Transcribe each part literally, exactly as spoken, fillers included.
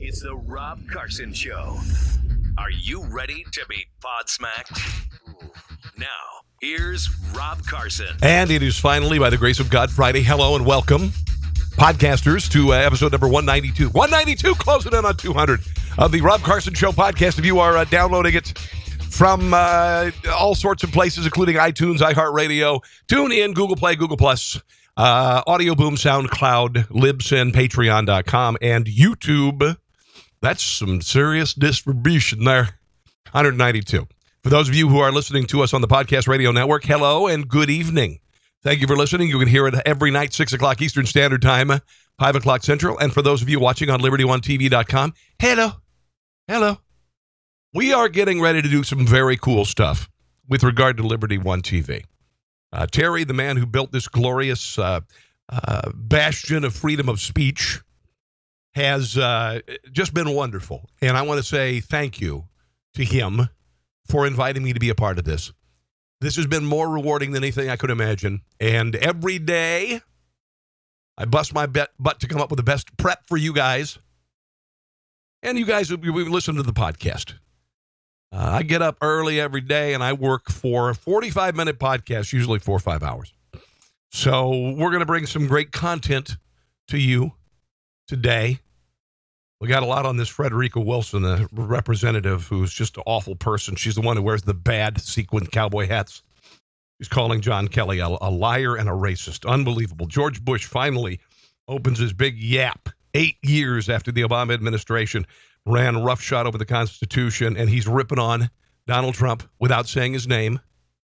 It's the Rob Carson Show. Are you ready to be podsmacked? Now, here's Rob Carson. And it is finally, by the grace of God, Friday. Hello and welcome, podcasters, to uh, episode number one ninety-two. one ninety-two, closing in on two hundred of the Rob Carson Show podcast. If you are uh, downloading it from uh, all sorts of places, including iTunes, iHeartRadio, TuneIn, Google Play, Google Plus, uh, Audio Boom, SoundCloud, Libsyn, Patreon dot com, and YouTube. That's some serious distribution there. one ninety-two. For those of you who are listening to us on the Podcast Radio Network, hello and good evening. Thank you for listening. You can hear it every night, six o'clock Eastern Standard Time, five o'clock Central. And for those of you watching on Liberty One T V dot com, hello. Hello. We are getting ready to do some very cool stuff with regard to Liberty One T V. Uh, Terry, the man who built this glorious uh, uh, bastion of freedom of speech, has uh, just been wonderful. And I want to say thank you to him for inviting me to be a part of this. This has been more rewarding than anything I could imagine. And every day, I bust my butt to come up with the best prep for you guys. And you guys, we listen to the podcast. Uh, I get up early every day, and I work for a forty-five minute podcast, usually four or five hours. So we're going to bring some great content to you today. We got a lot on this Frederica Wilson, the representative who's just an awful person. She's the one who wears the bad sequin cowboy hats. She's calling John Kelly a, a liar and a racist. Unbelievable. George Bush finally opens his big yap eight years after the Obama administration ran roughshod over the Constitution, and he's ripping on Donald Trump without saying his name.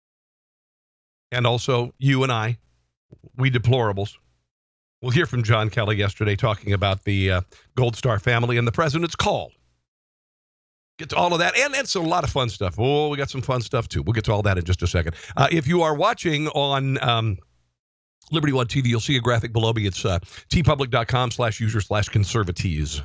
And also you and I, we deplorables. We'll hear from John Kelly yesterday talking about the uh, Gold Star family and the president's call. Get to all of that, and it's a lot of fun stuff. Oh, we got some fun stuff, too. We'll get to all that in just a second. Uh, if you are watching on um, Liberty One T V, you'll see a graphic below me. It's uh, tpublic.com slash user slash conservatees.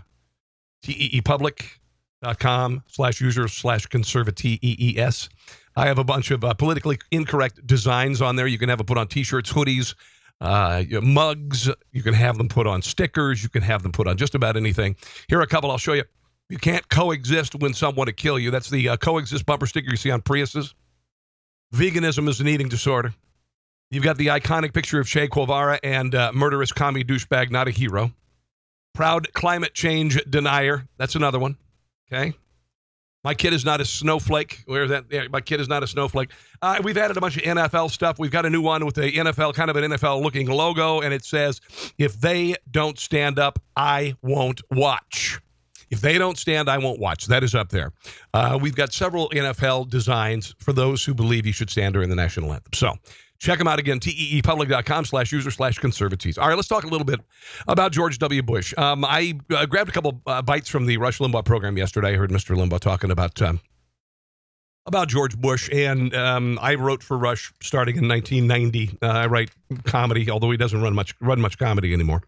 teepublic.com slash user slash conservatees. I have a bunch of uh, politically incorrect designs on there. You can have it put on T-shirts, hoodies, Uh, mugs. You can have them put on stickers. You can have them put on just about anything. Here are a couple I'll show you. You can't coexist when someone to kill you. That's the uh, coexist bumper sticker you see on Priuses. Veganism is an eating disorder. You've got the iconic picture of Che Guevara and uh, murderous commie douchebag, not a hero. Proud climate change denier. That's another one. Okay. My kid is not a snowflake. Where's that? Yeah, my kid is not a snowflake. Uh, we've added a bunch of N F L stuff. We've got a new one with the N F L, kind of an N F L-looking logo, and it says, if they don't stand up, I won't watch. If they don't stand, I won't watch. That is up there. Uh, we've got several N F L designs for those who believe you should stand during the national anthem. So check them out again, teepublic.com slash user slash conservatees. All right, let's talk a little bit about George W. Bush. Um, I uh, grabbed a couple uh, bites from the Rush Limbaugh program yesterday. I heard Mister Limbaugh talking about um, about George Bush, and um, I wrote for Rush starting in nineteen ninety. Uh, I write comedy, although he doesn't run much run much comedy anymore.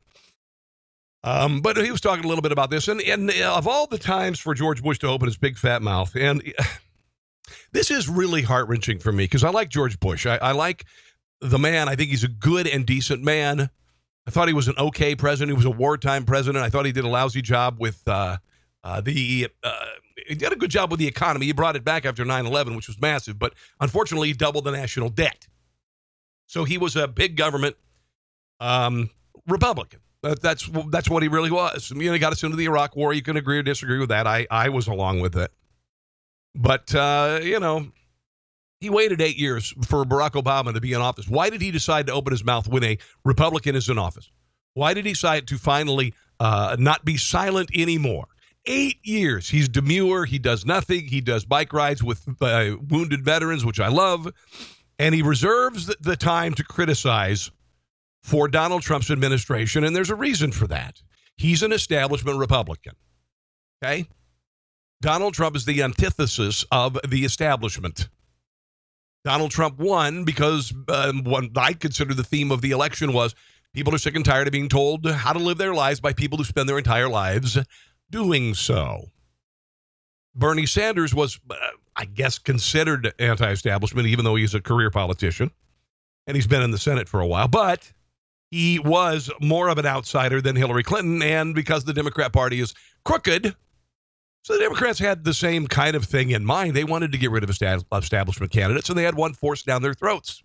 Um, but he was talking a little bit about this, and, and of all the times for George Bush to open his big fat mouth, and this is really heart-wrenching for me because I like George Bush. I, I like the man. I think he's a good and decent man. I thought he was an okay president. He was a wartime president. I thought he did a lousy job with uh, uh, the uh, he did a good job with the economy. He brought it back after nine eleven, which was massive, but unfortunately he doubled the national debt. So he was a big government um, Republican. Uh, that's that's what he really was. I mean, he got us into the Iraq War. You can agree or disagree with that. I, I was along with it. But, uh, you know, he waited eight years for Barack Obama to be in office. Why did he decide to open his mouth when a Republican is in office? Why did he decide to finally uh, not be silent anymore? Eight years. He's demure. He does nothing. He does bike rides with uh, wounded veterans, which I love. And he reserves the, the time to criticize for Donald Trump's administration, and there's a reason for that. He's an establishment Republican, okay? Donald Trump is the antithesis of the establishment. Donald Trump won because uh, what I consider the theme of the election was people are sick and tired of being told how to live their lives by people who spend their entire lives doing so. Bernie Sanders was, uh, I guess, considered anti-establishment, even though he's a career politician, and he's been in the Senate for a while, but he was more of an outsider than Hillary Clinton, and because the Democrat Party is crooked. So the Democrats had the same kind of thing in mind. They wanted to get rid of establishment candidates, and they had one forced down their throats.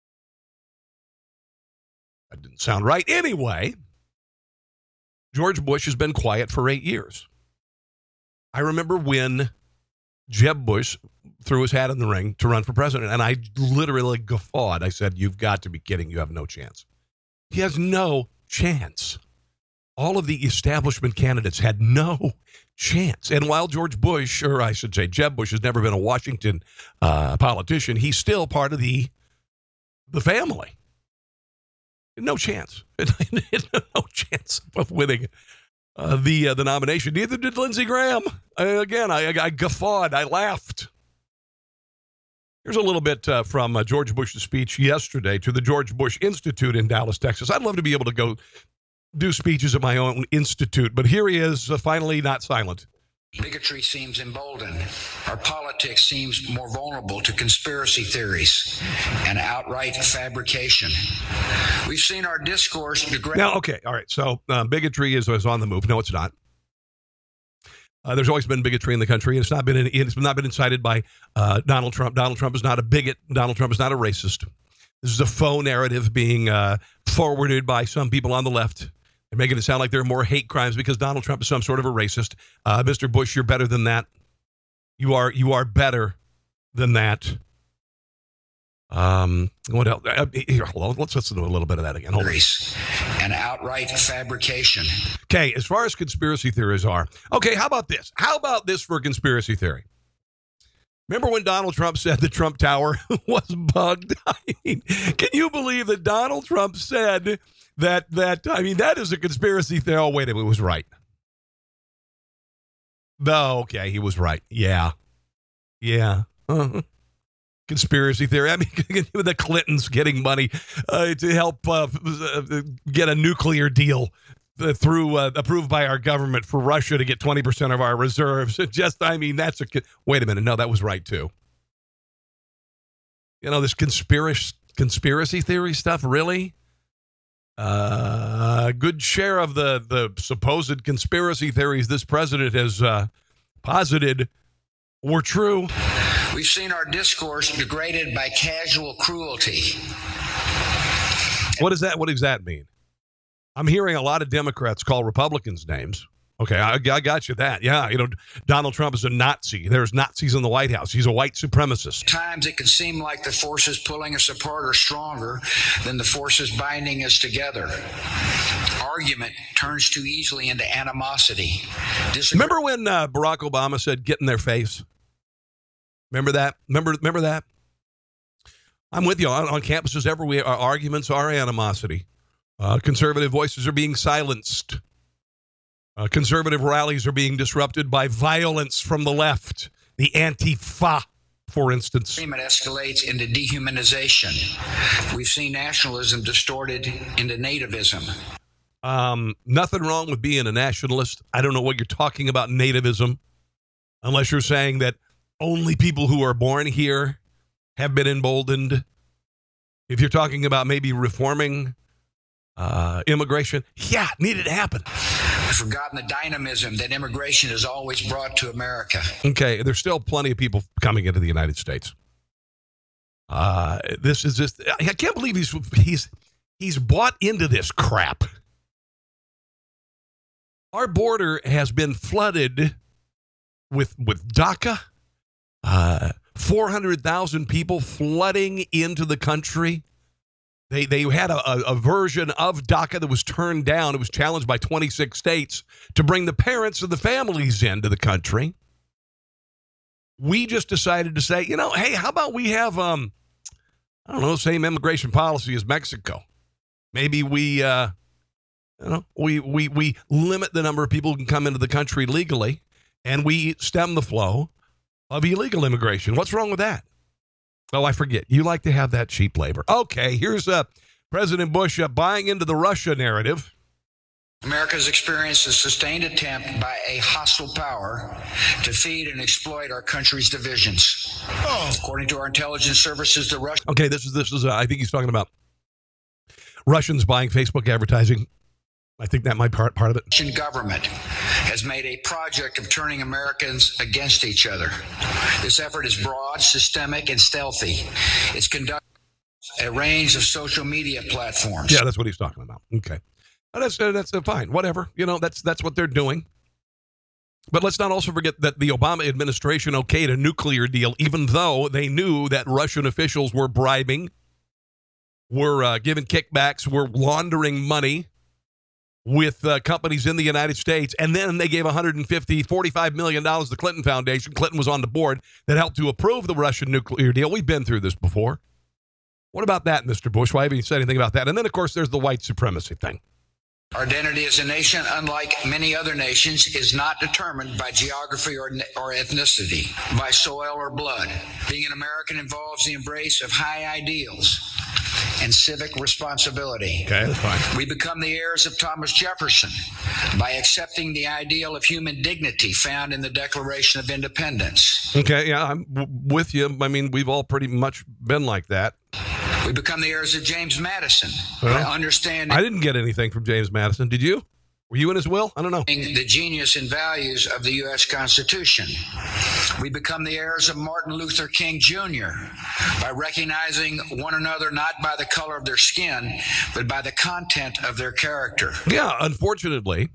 That didn't sound right. Anyway, George Bush has been quiet for eight years. I remember when Jeb Bush threw his hat in the ring to run for president, and I literally guffawed. I said, you've got to be kidding. You have no chance. He has no chance. All of the establishment candidates had no chance. And while George Bush, or I should say Jeb Bush, has never been a Washington uh, politician, he's still part of the, the family. No chance. No chance of winning uh, the uh, the nomination. Neither did Lindsey Graham. Uh, again, I, I guffawed. I laughed. Here's a little bit uh, from uh, George Bush's speech yesterday to the George Bush Institute in Dallas, Texas. I'd love to be able to go do speeches at my own institute, but here he is, uh, finally not silent. Bigotry seems emboldened. Our politics seems more vulnerable to conspiracy theories and outright fabrication. We've seen our discourse degrade. Now, okay, all right. So uh, bigotry is, is on the move. No, it's not. Uh, there's always been bigotry in the country, and it's not been in, it's not been incited by uh, Donald Trump. Donald Trump is not a bigot. Donald Trump is not a racist. This is a faux narrative being uh, forwarded by some people on the left. They're making it sound like there are more hate crimes because Donald Trump is some sort of a racist. Uh, Mister Bush, you're better than that. You are you are better than that. Um, what else? Uh, here, hold on. Let's listen to a little bit of that again. Hold on. And outright fabrication. Okay, as far as conspiracy theories are, okay, how about this? How about this for a conspiracy theory? Remember when Donald Trump said the Trump Tower was bugged? I mean, can you believe that Donald Trump said that, that, I mean, that is a conspiracy theory. Oh, wait a minute, it was right. No, okay, he was right. Yeah. Yeah. Uh-huh. Conspiracy theory. I mean, the Clintons getting money uh, to help uh, get a nuclear deal uh, through uh, approved by our government for Russia to get twenty percent of our reserves. It just, I mean, that's a, wait a minute. No, that was right too. You know, this conspiracy, conspiracy theory stuff, really? Uh, a good share of the, the supposed conspiracy theories this president has uh, posited were true. We've seen our discourse degraded by casual cruelty. What does that, what does that mean? I'm hearing a lot of Democrats call Republicans names. Okay, I, I got you that. Yeah, you know, Donald Trump is a Nazi. There's Nazis in the White House. He's a white supremacist. At times it can seem like the forces pulling us apart are stronger than the forces binding us together. Argument turns too easily into animosity. Disagree- Remember when uh, Barack Obama said, "Get in their face"? Remember that? Remember, remember that? I'm with you. On, on campuses everywhere, our arguments are animosity. Uh, conservative voices are being silenced. Uh, conservative rallies are being disrupted by violence from the left. The Antifa, for instance. Agreement escalates into dehumanization. We've seen nationalism distorted into nativism. Um, nothing wrong with being a nationalist. I don't know what you're talking about, nativism, unless you're saying that only people who are born here have been emboldened. If you're talking about maybe reforming uh, immigration, yeah, needed to happen. I've forgotten the dynamism that immigration has always brought to America. Okay, there's still plenty of people coming into the United States. Uh, this is just, I can't believe he's he's he's bought into this crap. Our border has been flooded with with DACA. Uh, four hundred thousand people flooding into the country. They they had a, a, a version of DACA that was turned down. It was challenged by twenty-six states to bring the parents and the families into the country. We just decided to say, you know, hey, how about we have, um, I don't know, same immigration policy as Mexico. Maybe we, uh, you know, we, we, we limit the number of people who can come into the country legally, and we stem the flow of illegal immigration. What's wrong with that? Oh, I forget. You like to have that cheap labor. Okay, here's uh, President Bush uh, buying into the Russia narrative. America has experienced a sustained attempt by a hostile power to feed and exploit our country's divisions. Oh. According to our intelligence services, the Russian... Okay, this is, this is uh, I think he's talking about Russians buying Facebook advertising. I think that might be part, part of it. Russian government has has made a project of turning Americans against each other. This effort is broad, systemic, and stealthy. It's conducted a range of social media platforms. Yeah, that's what he's talking about. Okay. Oh, that's uh, that's uh, fine. Whatever. You know, that's that's what they're doing. But let's not also forget that the Obama administration okayed a nuclear deal, even though they knew that Russian officials were bribing, were uh, giving kickbacks, were laundering money with uh, companies in the United States. And then they gave one hundred fifty, forty-five million dollars to the Clinton Foundation. Clinton was on the board that helped to approve the Russian nuclear deal. We've been through this before. What about that, Mister Bush? Why haven't you said anything about that? And then, of course, there's the white supremacy thing. Our identity as a nation, unlike many other nations, is not determined by geography or, or ethnicity, by soil or blood. Being an American involves the embrace of high ideals and civic responsibility. Okay, that's fine. We become the heirs of Thomas Jefferson by accepting the ideal of human dignity found in the Declaration of Independence. Okay, yeah, I'm w- with you. I mean, we've all pretty much been like that. We become the heirs of James Madison Well, by understanding I didn't get anything from James Madison. Did you? Were you in his will? I don't know. the genius and values of the U S Constitution. We become the heirs of Martin Luther King Junior by recognizing one another not by the color of their skin, but by the content of their character. Yeah, unfortunately,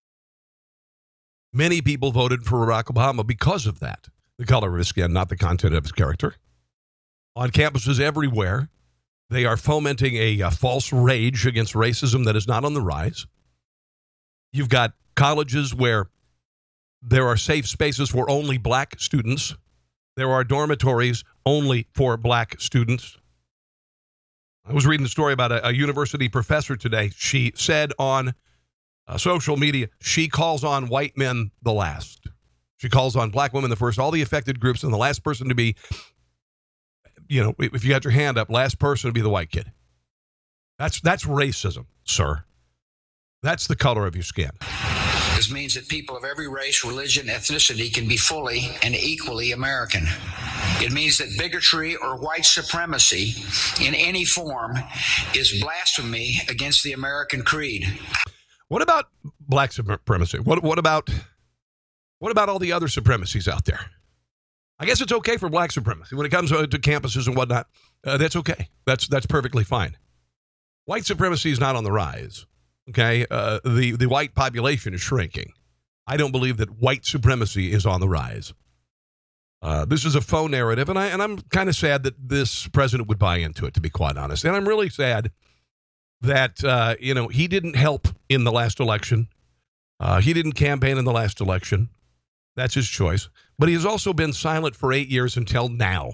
many people voted for Barack Obama because of that. The color of his skin, not the content of his character. On campuses everywhere, they are fomenting a, a false rage against racism that is not on the rise. You've got colleges where there are safe spaces for only black students. There are dormitories only for black students. I was reading a story about a, a university professor today. She said on uh, social media, she calls on white men the last. She calls on black women the first, all the affected groups, and the last person to be, you know, if you got your hand up, last person to be the white kid. That's that's racism, sir. That's the color of your skin. This means that people of every race, religion, ethnicity can be fully and equally American. It means that bigotry or white supremacy in any form is blasphemy against the American creed. What about black supremacy? What what about what about all the other supremacies out there? I guess it's okay for black supremacy when it comes to campuses and whatnot. Uh, that's okay. That's that's perfectly fine. White supremacy is not on the rise. Okay, uh, the the white population is shrinking. I don't believe that white supremacy is on the rise. Uh, this is a faux narrative, and I and I'm kind of sad that this president would buy into it, to be quite honest. And I'm really sad that uh, you know he didn't help in the last election. Uh, he didn't campaign in the last election. That's his choice. But he has also been silent for eight years until now.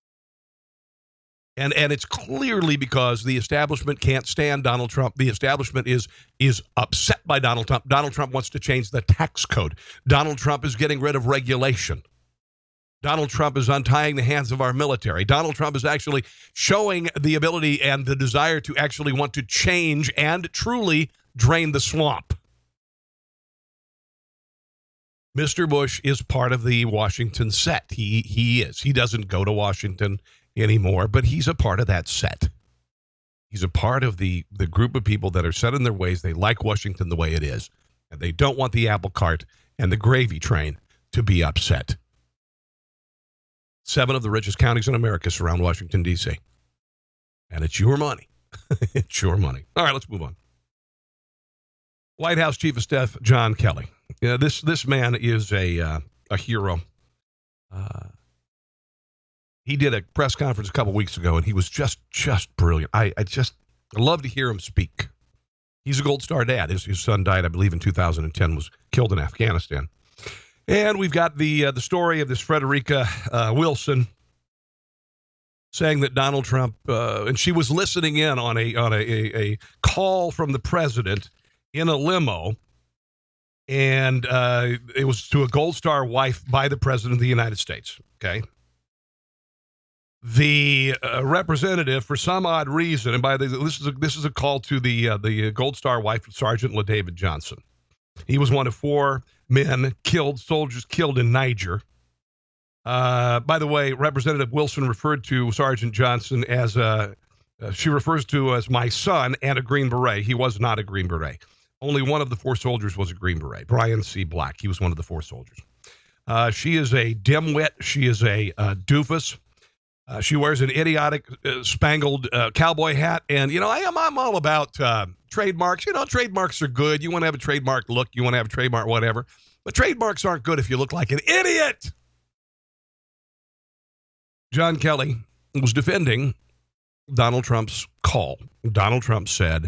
And and it's clearly because the establishment can't stand Donald Trump. The establishment is is upset by Donald Trump. Donald Trump wants to change the tax code. Donald Trump is getting rid of regulation. Donald Trump is untying the hands of our military. Donald Trump is actually showing the ability and the desire to actually want to change and truly drain the swamp. Mister Bush is part of the Washington set. He he is. He doesn't go to Washington anymore, but he's a part of that set. He's a part of the, the group of people that are set in their ways. They like Washington the way it is, and they don't want the apple cart and the gravy train to be upset. Seven of the richest counties in America surround Washington, D C, and it's your money. It's your money. All right, let's move on. White House Chief of Staff John Kelly. Yeah, this this man is a uh, a hero. Uh, he did a press conference a couple weeks ago, and he was just just brilliant. I, I just I love to hear him speak. He's a Gold Star dad. His, his son died, I believe, in two thousand ten. Was killed in Afghanistan. And we've got the uh, the story of this Frederica uh, Wilson saying that Donald Trump uh, and she was listening in on a on a, a, a call from the president in a limo. And uh, it was to a Gold Star wife by the President of the United States, okay? The uh, representative, for some odd reason, and by the this is a, this is a call to the uh, the Gold Star wife of Sergeant LaDavid Johnson. He was one of four men killed, soldiers killed in Niger. Uh, by the way, Representative Wilson referred to Sergeant Johnson as a, uh, she refers to as my son and a Green Beret. He was not a Green Beret. Only one of the four soldiers was a Green Beret, Brian C. Black. He was one of the four soldiers. Uh, she is a dimwit. She is a uh, doofus. Uh, she wears an idiotic uh, spangled uh, cowboy hat. And, you know, I am, I'm all about uh, trademarks. You know, trademarks are good. You want to have a trademark look. You want to have a trademark whatever. But trademarks aren't good if you look like an idiot. John Kelly was defending Donald Trump's call. Donald Trump said,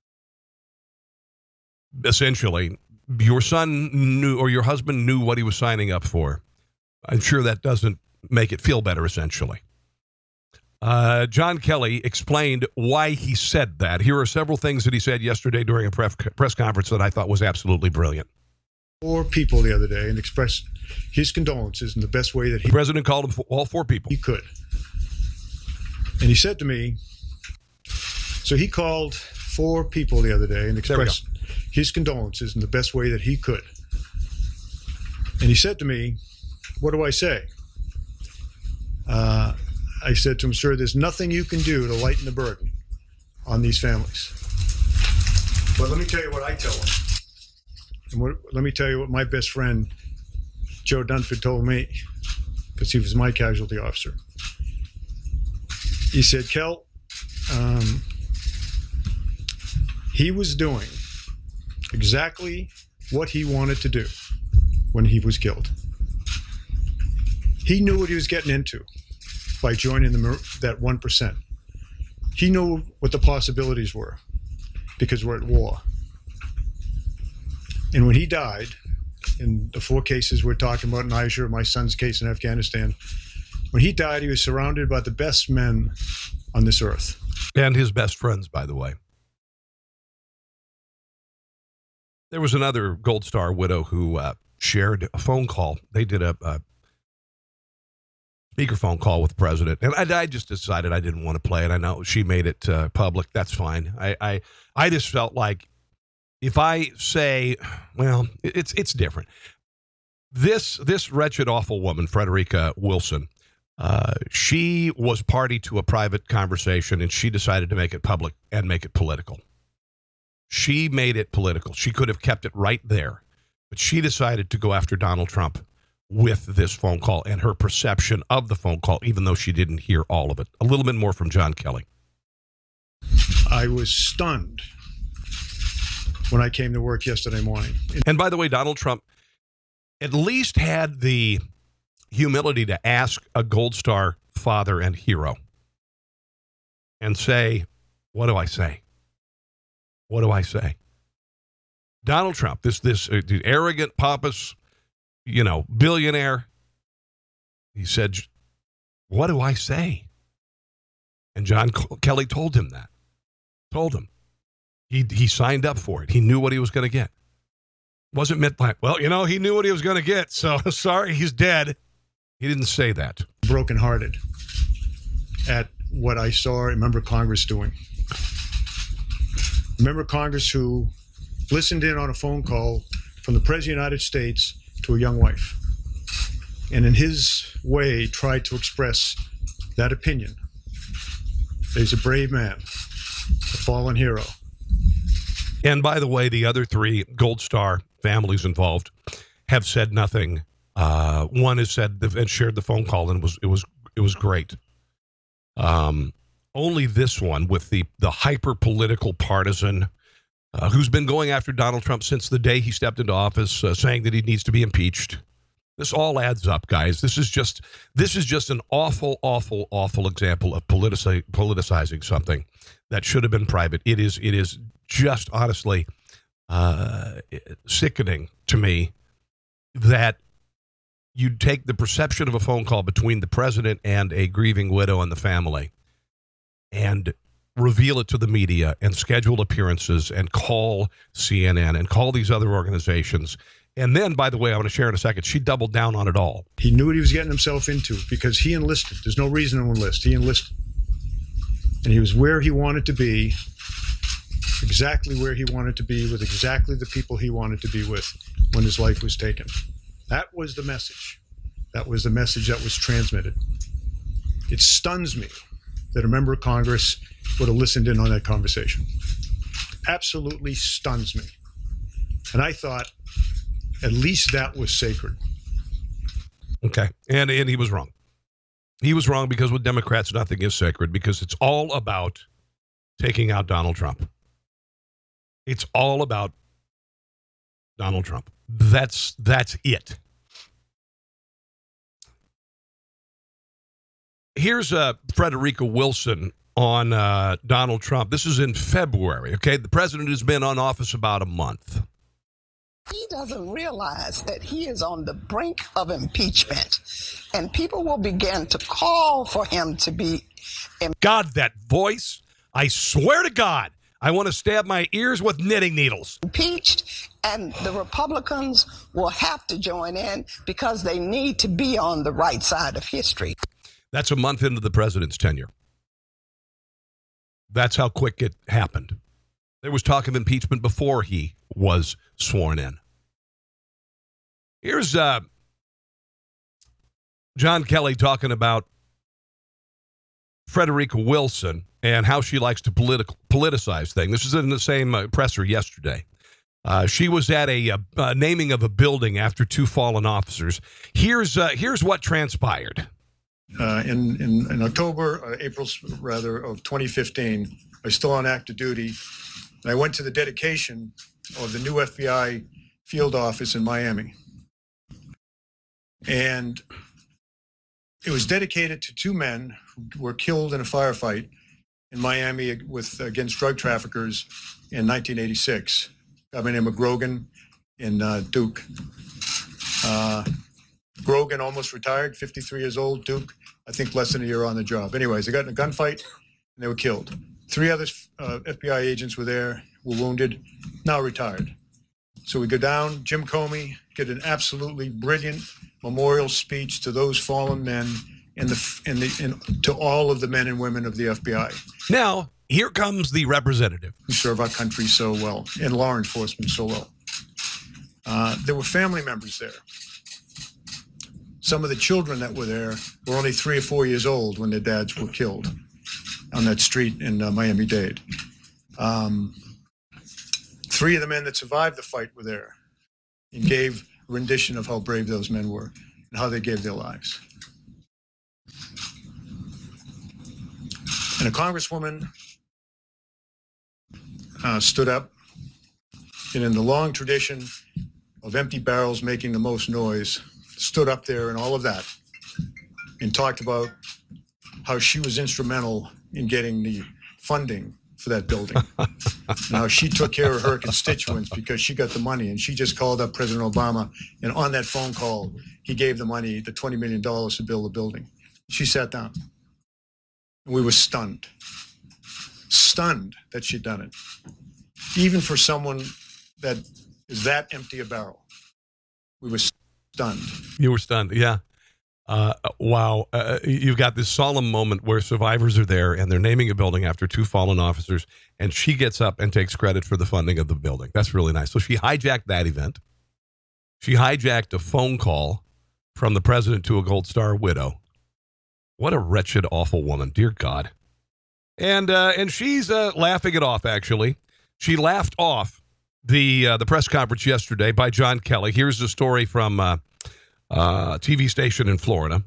essentially, your son knew or your husband knew what he was signing up for. I'm sure that doesn't make it feel better, essentially. Uh, John Kelly explained why he said that. Here are several things that he said yesterday during a press, press conference that I thought was absolutely brilliant. Four people the other day and expressed his condolences in the best way that he, the president called him all four people. He could. And he said to me, so he called four people the other day and expressed his condolences in the best way that he could. And he said to me, what do I say? Uh, I said to him, sir, there's nothing you can do to lighten the burden on these families. But let me tell you what I tell them. And what, let me tell you what my best friend, Joe Dunford, told me, because he was my casualty officer. He said, Kel, um, he was doing exactly what he wanted to do when he was killed. He knew what he was getting into by joining the, that one percent. He knew what the possibilities were because we're at war. And when he died, in the four cases we're talking about, Niger, my son's case in Afghanistan, when he died, he was surrounded by the best men on this earth. And his best friends, by the way. There was another Gold Star widow who uh, shared a phone call. They did a, a speakerphone call with the president. And I, I just decided I didn't want to play it. I know she made it uh, public. That's fine. I, I, I just felt like if I say, well, it's it's different. This this wretched, awful woman, Frederica Wilson, uh, she was party to a private conversation, and she decided to make it public and make it political. She made it political. She could have kept it right there, but she decided to go after Donald Trump with this phone call and her perception of the phone call, even though she didn't hear all of it. A little bit more from John Kelly. I was stunned when I came to work yesterday morning. And by the way, Donald Trump at least had the humility to ask a Gold Star father and hero and say, what do I say? What do I say? Donald Trump, this this uh, arrogant, pompous, you know, billionaire, he said, what do I say? And John Kelly told him that. Told him. He he signed up for it. He knew what he was going to get. Wasn't meant like, well, you know, he knew what he was going to get, so sorry, he's dead. He didn't say that. Brokenhearted at what I saw a member of Congress doing. A member of Congress who listened in on a phone call from the President of the United States to a young wife, and in his way tried to express that opinion. He's a brave man, a fallen hero. And by the way, the other three Gold Star families involved have said nothing. Uh, one has said and shared the phone call, and it was it was it was great. Um, only this one with the the hyper political partisan uh, who's been going after Donald Trump since the day he stepped into office, uh, saying that he needs to be impeached. This all adds up, guys. This is just this is just an awful, awful, awful example of politici- politicizing something that should have been private. It is it is just honestly uh, sickening to me that you'd take the perception of a phone call between the president and a grieving widow and the family and reveal it to the media and schedule appearances and call C N N and call these other organizations. And then, by the way, I want to share in a second, she doubled down on it all. He knew what he was getting himself into because he enlisted. There's no reason to enlist. He enlisted. And he was where he wanted to be, exactly where he wanted to be, with exactly the people he wanted to be with when his life was taken. That was the message. That was the message that was transmitted. It stuns me that a member of Congress would have listened in on that conversation. Absolutely stuns me. And I thought at least that was sacred. Okay. And, and he was wrong. He was wrong because with Democrats, nothing is sacred because it's all about taking out Donald Trump. It's all about Donald Trump. That's that's it. Here's uh, Frederica Wilson on uh, Donald Trump. This is in February, okay? The president has been on office about a month. He doesn't realize that he is on the brink of impeachment, and people will begin to call for him to be. Im- God, that voice, I swear to God, I want to stab my ears with knitting needles. Impeached, and the Republicans will have to join in because they need to be on the right side of history. That's a month into the president's tenure. That's how quick it happened. There was talk of impeachment before he was sworn in. Here's uh, John Kelly talking about Frederica Wilson and how she likes to political, politicize things. This is in the same uh, presser yesterday. Uh, she was at a, a, a naming of a building after two fallen officers. Here's uh, here's what transpired. Uh, in, in, in October, uh, April rather, of twenty fifteen, I was still on active duty. And I went to the dedication of the new F B I field office in Miami. And it was dedicated to two men who were killed in a firefight in Miami with against drug traffickers in nineteen eighty-six. A guy named Grogan and uh, Duke. Uh, Grogan almost retired, fifty-three years old. Duke, I think less than a year on the job. Anyways, they got in a gunfight and they were killed. Three other uh, F B I agents were there, were wounded, now retired. So we go down, Jim Comey get an absolutely brilliant memorial speech to those fallen men and the and the and to all of the men and women of the F B I. Now, here comes the representative who serve our country so well and law enforcement so well. Uh, there were family members there. Some of the children that were there were only three or four years old when their dads were killed on that street in uh, Miami-Dade. Um, three of the men that survived the fight were there and gave a rendition of how brave those men were and how they gave their lives. And a congresswoman uh, stood up, and in the long tradition of empty barrels making the most noise, stood up there and all of that and talked about how she was instrumental in getting the funding for that building. And how she took care of her constituents because she got the money, and she just called up President Obama, and on that phone call, he gave the money, the twenty million dollars to build the building. She sat down. And we were stunned. Stunned that she'd done it. Even for someone that is that empty a barrel. We were stunned. You were stunned, yeah. Uh, wow. Uh, you've got this solemn moment where survivors are there and they're naming a building after two fallen officers, and she gets up and takes credit for the funding of the building. That's really nice. So she hijacked that event. She hijacked a phone call from the president to a Gold Star widow. What a wretched, awful woman. Dear God. And uh, and she's uh, laughing it off, actually. She laughed off the uh, the press conference yesterday by John Kelly. Here's the story from uh, uh, T V station in Florida.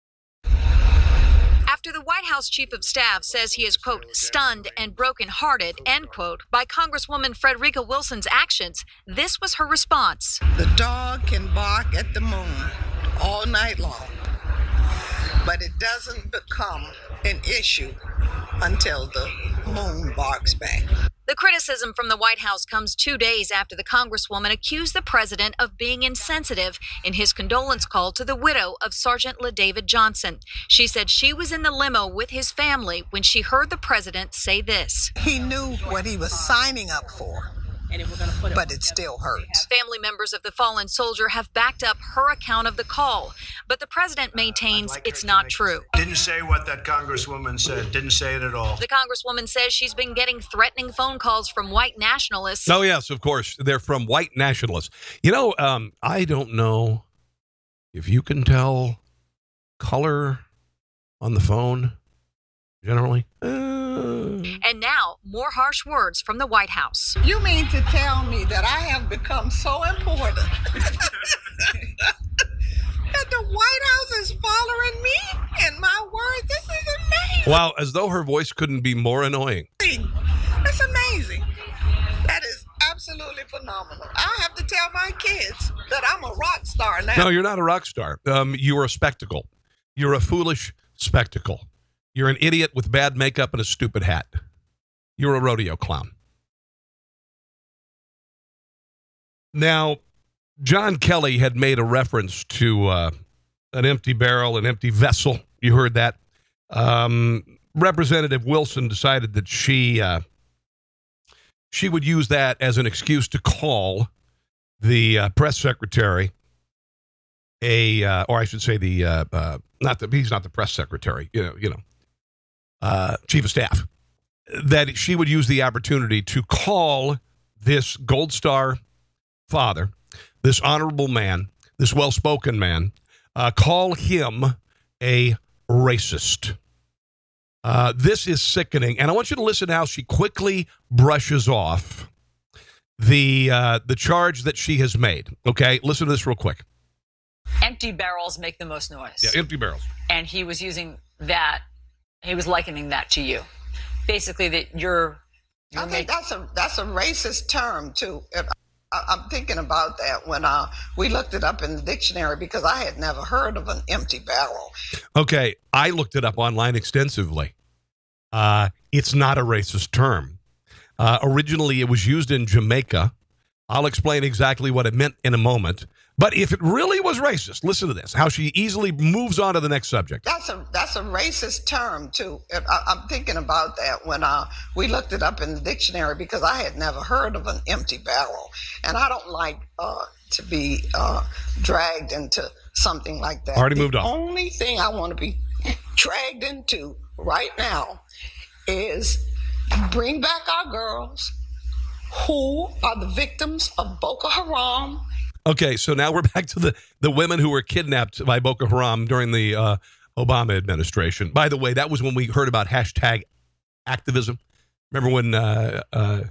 After the White House chief of staff says he is, quote, stunned and brokenhearted, end quote, by Congresswoman Frederica Wilson's actions, this was her response. The dog can bark at the moon all night long, but it doesn't become an issue until the moon barks back. The criticism from the White House comes two days after the Congresswoman accused the president of being insensitive in his condolence call to the widow of Sergeant LaDavid Johnson. She said she was in the limo with his family when she heard the president say this. He knew what he was signing up for, but it still hurts. Family members of the fallen soldier have backed up her account of the call, but the president maintains like it's not true. Didn't say what that congresswoman said. Didn't say it at all. The congresswoman says she's been getting threatening phone calls from white nationalists. Oh, yes, of course. They're from white nationalists. You know, um, I don't know if you can tell color on the phone, generally. Uh... And now more harsh words from the White House. You mean to tell me that I have become so important that the White House is following me and my words? This is amazing. Wow, as though her voice couldn't be more annoying. It's amazing. That is absolutely phenomenal. I'll have to tell my kids that I'm a rock star now. No, you're not a rock star. Um, you are a spectacle. You're a foolish spectacle. You're an idiot with bad makeup and a stupid hat. You're a rodeo clown. Now, John Kelly had made a reference to uh, an empty barrel, an empty vessel. You heard that. Um, Representative Wilson decided that she uh, she would use that as an excuse to call the uh, press secretary a, uh, or I should say the, uh, uh, not the, he's not the press secretary, you know, you know, uh, chief of staff, that she would use the opportunity to call this Gold Star father, this honorable man, this well-spoken man, uh, call him a racist. Uh, this is sickening, and I want you to listen to how she quickly brushes off the uh, the charge that she has made. Okay, listen to this real quick. Empty barrels make the most noise. Yeah, empty barrels. And he was using that. He was likening that to you, basically that you're. you're I think that's a that's a racist term too. I, I'm thinking about that when uh, we looked it up in the dictionary because I had never heard of an empty barrel. Okay, I looked it up online extensively. Uh, it's not a racist term. Uh, originally, it was used in Jamaica. I'll explain exactly what it meant in a moment. But if it really was racist, listen to this, how she easily moves on to the next subject. That's a that's a racist term, too. I, I'm thinking about that when uh, we looked it up in the dictionary because I had never heard of an empty barrel. And I don't like uh, to be uh, dragged into something like that. Already the moved on. The only thing I want to be dragged into right now is bring back our girls who are the victims of Boko Haram. Okay, so now we're back to the, the women who were kidnapped by Boko Haram during the uh, Obama administration. By the way, that was when we heard about hashtag activism. Remember when uh, uh,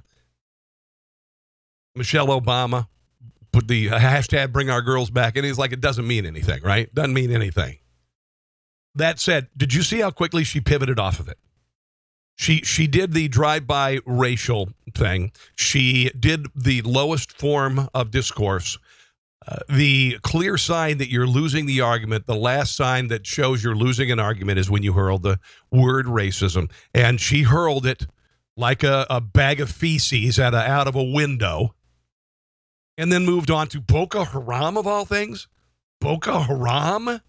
Michelle Obama put the uh, hashtag bring our girls back? And he's like, it doesn't mean anything, right? Doesn't mean anything. That said, did you see how quickly she pivoted off of it? She she did the drive-by racial thing. She did the lowest form of discourse. Uh, the clear sign that you're losing the argument, the last sign that shows you're losing an argument is when you hurl the word racism. And she hurled it like a, a bag of feces at a, out of a window and then moved on to Boko Haram, of all things. Boko Haram?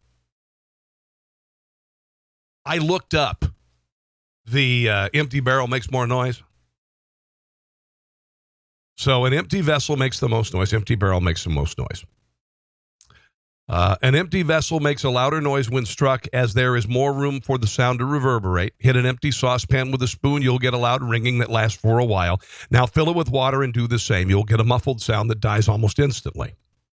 I looked up. The uh, empty barrel makes more noise. So an empty vessel makes the most noise. Empty barrel makes the most noise. Uh, an empty vessel makes a louder noise when struck as there is more room for the sound to reverberate. Hit an empty saucepan with a spoon, you'll get a loud ringing that lasts for a while. Now fill it with water and do the same. You'll get a muffled sound that dies almost instantly.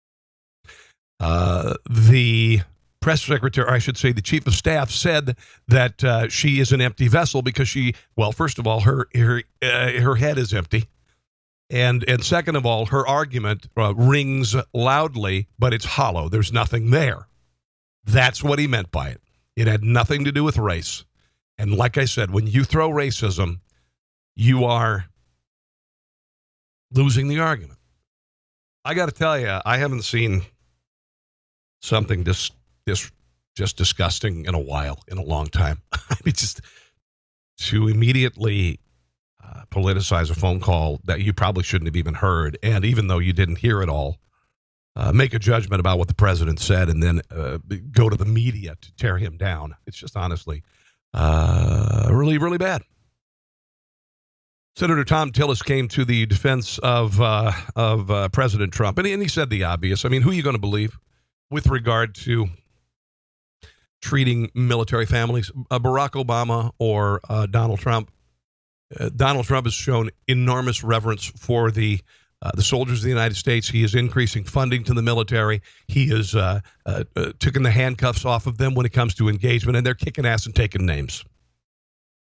Uh, the... press secretary, I should say the chief of staff, said that uh, she is an empty vessel because she, well, first of all, her her uh, her head is empty. And and second of all, her argument uh, rings loudly, but it's hollow. There's nothing there. That's what he meant by it. It had nothing to do with race. And like I said, when you throw racism, you are losing the argument. I got to tell you, I haven't seen something this This just disgusting in a while, in a long time. I mean, just to immediately uh, politicize a phone call that you probably shouldn't have even heard, and even though you didn't hear it all, uh, make a judgment about what the president said, and then uh, go to the media to tear him down. It's just honestly uh, really, really bad. Senator Tom Tillis came to the defense of uh, of uh, President Trump, and he, and he said the obvious. I mean, who are you going to believe with regard to treating military families, uh, Barack Obama or uh, Donald Trump? Uh, Donald Trump has shown enormous reverence for the uh, the soldiers of the United States. He is increasing funding to the military. He has uh, uh, uh, taken the handcuffs off of them when it comes to engagement, and they're kicking ass and taking names.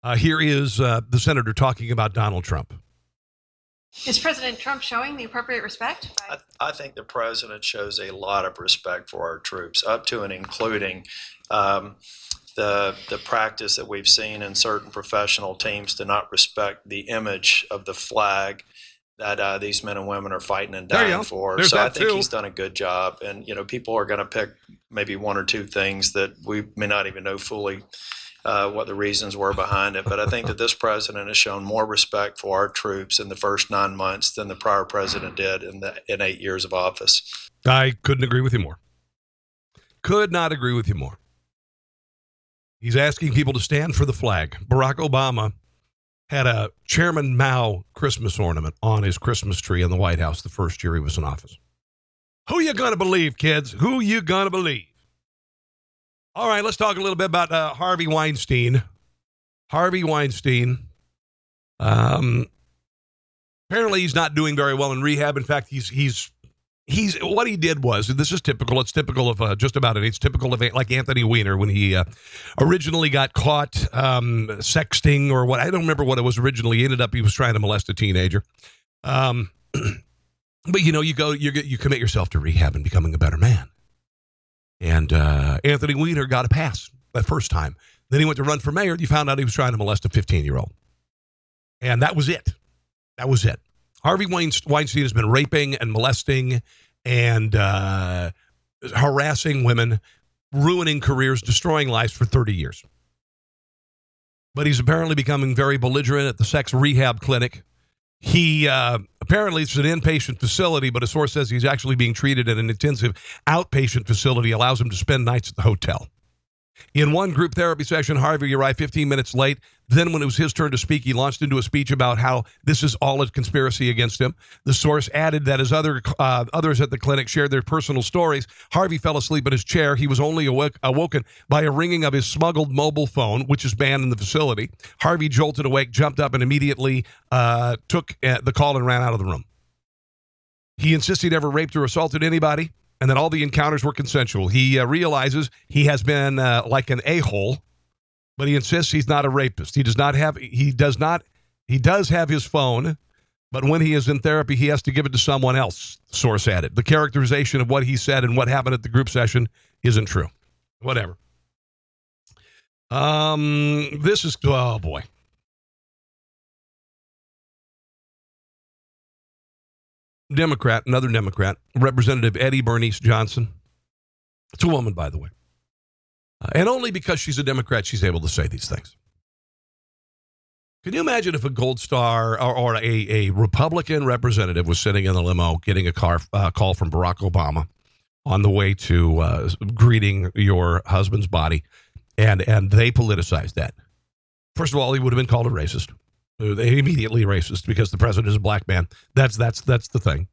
Uh, here is uh, the senator talking about Donald Trump. Is President Trump showing the appropriate respect? I, I think the president shows a lot of respect for our troops, up to and including um, the the practice that we've seen in certain professional teams to not respect the image of the flag that uh, these men and women are fighting and dying for. There's so I that think too. he's done a good job. And, you know, people are going to pick maybe one or two things that we may not even know fully uh, what the reasons were behind it. But I think that this president has shown more respect for our troops in the first nine months than the prior president did in the in eight years of office. I couldn't agree with you more. Could not agree with you more. He's asking people to stand for the flag. Barack Obama had a Chairman Mao Christmas ornament on his Christmas tree in the White House the first year he was in office. Who you gonna believe, kids? Who you gonna believe? All right, let's talk a little bit about uh, Harvey Weinstein. Harvey Weinstein. Um, apparently, he's not doing very well in rehab. In fact, he's he's he's what he did was, and this is typical. It's typical of uh, just about it. It's typical of like Anthony Weiner when he uh, originally got caught um, sexting or what. I don't remember what it was originally. He ended up he was trying to molest a teenager. Um, but you know, you go you you commit yourself to rehab and becoming a better man. And uh, Anthony Weiner got a pass that first time. Then he went to run for mayor. You found out he was trying to molest a fifteen-year-old. And that was it. That was it. Harvey Weinstein has been raping and molesting and uh, harassing women, ruining careers, destroying lives for thirty years. But he's apparently becoming very belligerent at the sex rehab clinic. He uh, apparently it's an inpatient facility, but a source says he's actually being treated at an intensive outpatient facility, allows him to spend nights at the hotel. In one group therapy session, Harvey arrived fifteen minutes late. Then when it was his turn to speak, he launched into a speech about how this is all a conspiracy against him. The source added that as other uh, others at the clinic shared their personal stories, Harvey fell asleep in his chair. He was only awoke, awoken by a ringing of his smuggled mobile phone, which is banned in the facility. Harvey jolted awake, jumped up, and immediately uh, took uh, the call and ran out of the room. He insists he never raped or assaulted anybody, and that all the encounters were consensual. He uh, realizes he has been uh, like an a-hole, but he insists he's not a rapist. He does not have, he does not, he does have his phone, but when he is in therapy, he has to give it to someone else, the source added. The characterization of what he said and what happened at the group session isn't true. Whatever. Um, this is, oh boy. Democrat, another Democrat, Representative Eddie Bernice Johnson. It's a woman, by the way. Uh, and only because she's a Democrat, she's able to say these things. Can you imagine if a Gold Star or, or a, a Republican representative was sitting in the limo getting a car uh, call from Barack Obama on the way to uh, greeting your husband's body, and, and they politicized that? First of all, he would have been called a racist. They immediately racist because the president is a black man. That's that's that's the thing.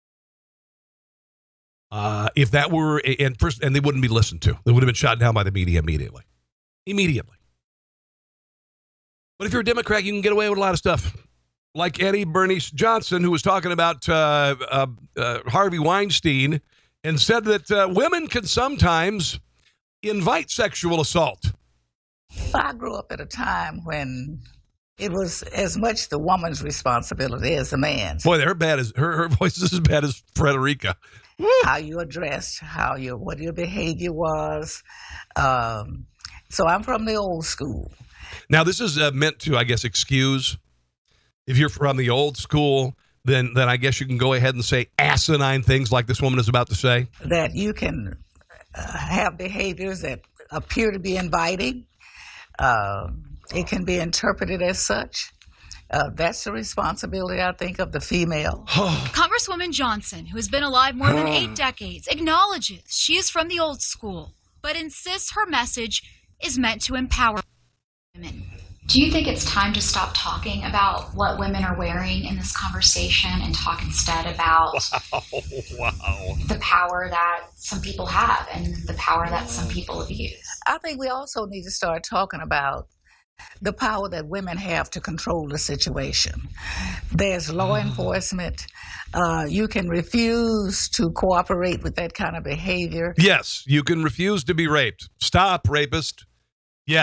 Uh, if that were and first, and they wouldn't be listened to. They would have been shot down by the media immediately, immediately. But if you're a Democrat, you can get away with a lot of stuff, like Eddie Bernice Johnson, who was talking about uh, uh, uh, Harvey Weinstein, and said that uh, women can sometimes invite sexual assault. I grew up at a time when it was as much the woman's responsibility as the man's. Boy, they're bad as her. Her voice is as bad as Frederica. Woo. How you addressed, how your what your behavior was. Um, so I'm from the old school. Now this is uh, meant to, I guess, excuse. If you're from the old school, then then I guess you can go ahead and say asinine things like this woman is about to say. That you can uh, have behaviors that appear to be inviting. Uh, It can be interpreted as such. Uh, that's the responsibility, I think, of the female. Congresswoman Johnson, who has been alive more than eight decades, acknowledges she is from the old school, but insists her message is meant to empower women. Do you think it's time to stop talking about what women are wearing in this conversation and talk instead about wow, wow. the power that some people have and the power that some people abuse? I think we also need to start talking about the power that women have to control the situation. There's law enforcement. Uh, you can refuse to cooperate with that kind of behavior. Yes, you can refuse to be raped. Stop, rapist. Yes.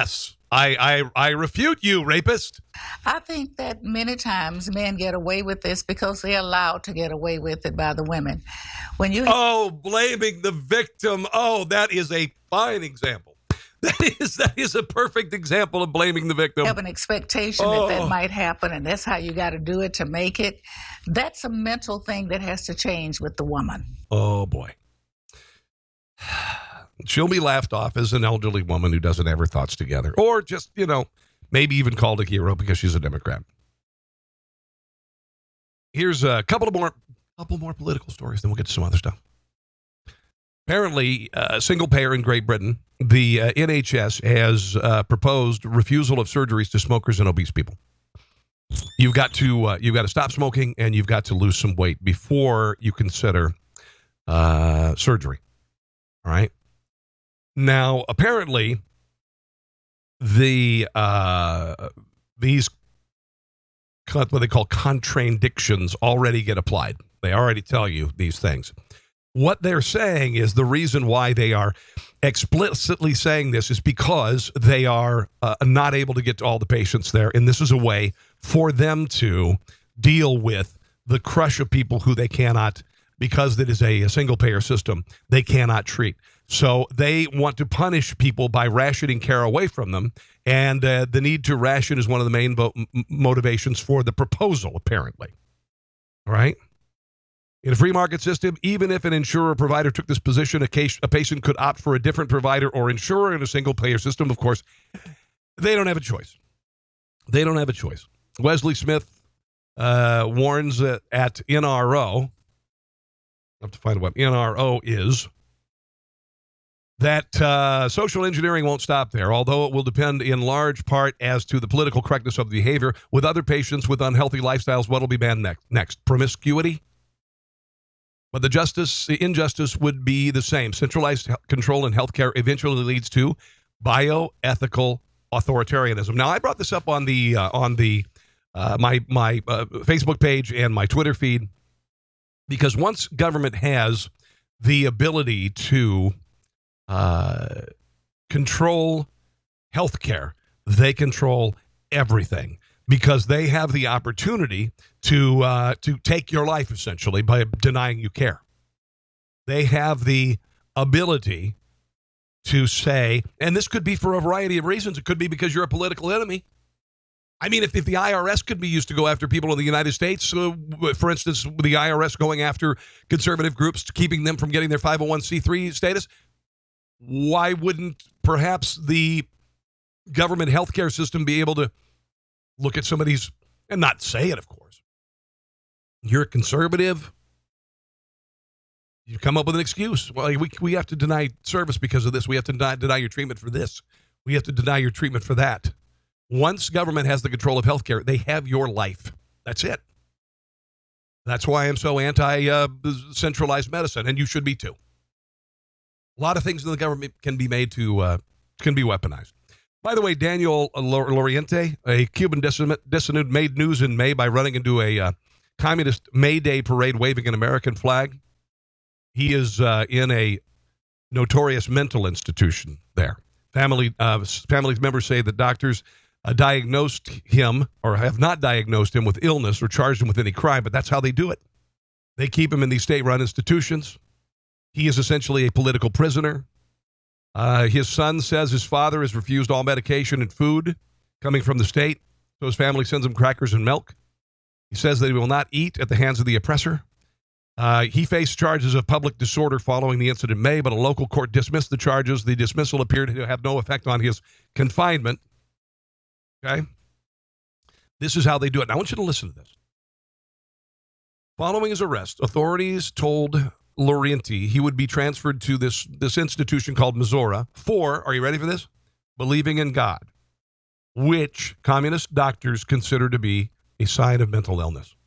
I, I, I refute you, rapist. I think that many times men get away with this because they're allowed to get away with it by the women. When you Oh, blaming the victim. Oh, that is a fine example. That is that is a perfect example of blaming the victim. have an expectation Oh. that that might happen, and that's how you got to do it to make it. That's a mental thing that has to change with the woman. Oh, boy. She'll be laughed off as an elderly woman who doesn't have her thoughts together. Or just, you know, maybe even called a hero because she's a Democrat. Here's a couple of more, couple more political stories, then we'll get to some other stuff. Apparently, uh, single payer in Great Britain, the uh, N H S has uh, proposed refusal of surgeries to smokers and obese people. You've got to uh, you've got to stop smoking and you've got to lose some weight before you consider uh, surgery. All right. Now, apparently, the uh, these what they call contradictions already get applied. They already tell you these things. What they're saying is the reason why they are explicitly saying this is because they are uh, not able to get to all the patients there. And this is a way for them to deal with the crush of people who they cannot, because it is a, a single payer system, they cannot treat. So they want to punish people by rationing care away from them. And uh, the need to ration is one of the main vo- m- motivations for the proposal, apparently. All right? In a free market system, even if an insurer or provider took this position, a, case, a patient could opt for a different provider or insurer. In a single-payer system, of course, they don't have a choice. They don't have a choice. Wesley Smith uh, warns uh, at N R O, I have to find what N R O is, that uh, social engineering won't stop there, although it will depend in large part as to the political correctness of the behavior. With other patients with unhealthy lifestyles, what will be banned next? Next, promiscuity. But the justice, the injustice would be the same. Centralized control in healthcare eventually leads to bioethical authoritarianism. Now, I brought this up on the uh, on the uh, my my uh, Facebook page and my Twitter feed because once government has the ability to uh, control healthcare, they control everything. Because they have the opportunity to uh, to take your life, essentially, by denying you care. They have the ability to say, and this could be for a variety of reasons. It could be because you're a political enemy. I mean, if, if the I R S could be used to go after people in the United States, uh, for instance, the I R S going after conservative groups, keeping them from getting their five oh one c three status, why wouldn't perhaps the government healthcare system be able to look at somebody's, and not say it, of course. You're a conservative. You come up with an excuse. Well, we we have to deny service because of this. We have to deny, deny your treatment for this. We have to deny your treatment for that. Once government has the control of healthcare, they have your life. That's it. That's why I'm so anti-centralized uh, medicine, and you should be too. A lot of things in the government can be made to, uh, can be weaponized. By the way, Daniel Loriente, a Cuban dissident, made news in May by running into a uh, communist May Day parade waving an American flag. He is uh, in a notorious mental institution there. Family uh, family members say that doctors uh, diagnosed him or have not diagnosed him with illness or charged him with any crime, but that's how they do it. They keep him in these state-run institutions. He is essentially a political prisoner. Uh, his son says his father has refused all medication and food coming from the state, so his family sends him crackers and milk. He says that he will not eat at the hands of the oppressor. Uh, he faced charges of public disorder following the incident in May, but a local court dismissed the charges. The dismissal appeared to have no effect on his confinement. Okay? This is how they do it. Now, I want you to listen to this. Following his arrest, authorities told Loriente he would be transferred to this, this institution called Missouri for, are you ready for this? Believing in God, which communist doctors consider to be a sign of mental illness.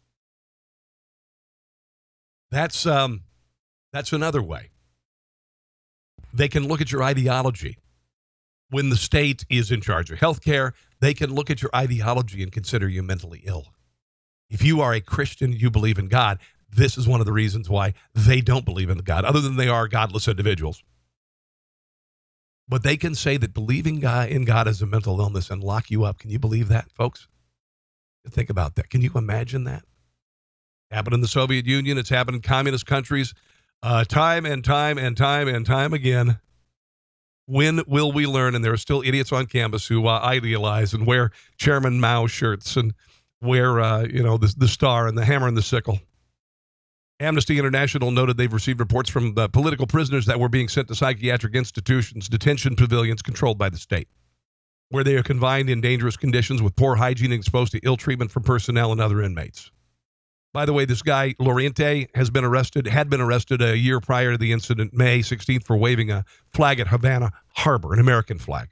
That's um, that's another way. They can look at your ideology. When the state is in charge of healthcare, they can look at your ideology and consider you mentally ill. If you are a Christian, you believe in God, this is one of the reasons why they don't believe in God, other than they are godless individuals. But they can say that believing God, in God is a mental illness and lock you up. Can you believe that, folks? Think about that. Can you imagine that? Happened in the Soviet Union. It's happened in communist countries uh, time and time and time and time again. When will we learn? And there are still idiots on campus who uh, idealize and wear Chairman Mao shirts and wear, uh, you know, the, the star and the hammer and the sickle. Amnesty International noted they've received reports from the political prisoners that were being sent to psychiatric institutions, detention pavilions controlled by the state, where they are confined in dangerous conditions with poor hygiene and exposed to ill treatment from personnel and other inmates. By the way, this guy, Lorente, has been arrested, had been arrested a year prior to the incident, May sixteenth, for waving a flag at Havana Harbor, an American flag.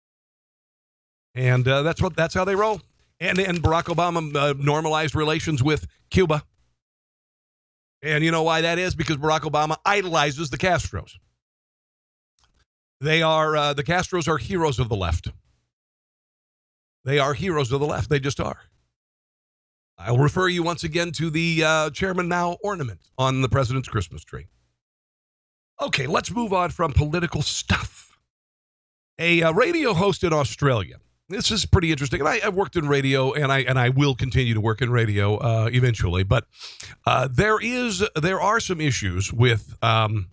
And uh, that's what that's how they roll. And, and Barack Obama uh, normalized relations with Cuba. And you know why that is? Because Barack Obama idolizes the Castros. They are, uh, the Castros are heroes of the left. They are heroes of the left. They just are. I'll refer you once again to the uh, Chairman Mao ornament on the president's Christmas tree. Okay, let's move on from political stuff. A uh, radio host in Australia. This is pretty interesting. And I, I've worked in radio, and I and I will continue to work in radio uh, eventually. But uh, there is there are some issues with um,